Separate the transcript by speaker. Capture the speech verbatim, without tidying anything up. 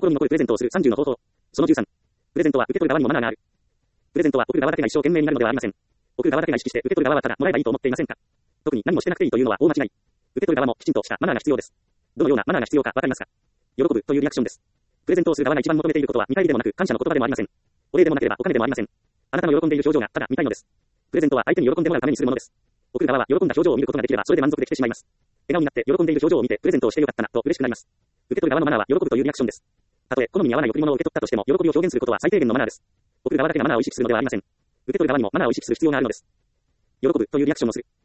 Speaker 1: 心に残るプレゼントをするさんじゅうの方法。そのじゅうさん。プレゼントは受け取る側にもマナーがある。プレゼントは送る側だけが一生懸命になるのではありません。送る側だけが意識して受け取る側はただもらえばいいと思っていませんか？特に何もしてなくていいというのは大間違い。受け取る側もきちんとしたマナーが必要です。どのようなマナーが必要かわかりますか？喜ぶというリアクションです。プレゼントをする側が一番求めていることは見返りでもなく感謝の言葉でもありません。お礼でもなければお金でもありません。あなたの喜んでいる表情がただ見たいのです。プレゼントは相手に喜んでもらうためにするものです。送る側は喜んだ表情を見ることができればそれで満足できてしまいます。笑顔になって喜んでいる表情を見てプレゼントをしてよかったなと嬉しくなります。受け取る側のマナーは喜ぶというリアクションです。たとえ好みに合わない贈り物を受け取ったとしても喜びを表現することは最低限のマナーです。送る側だけがマナーを意識するのではありません。受け取る側にもマナーを意識する必要があるのです。喜ぶというリアクションをする。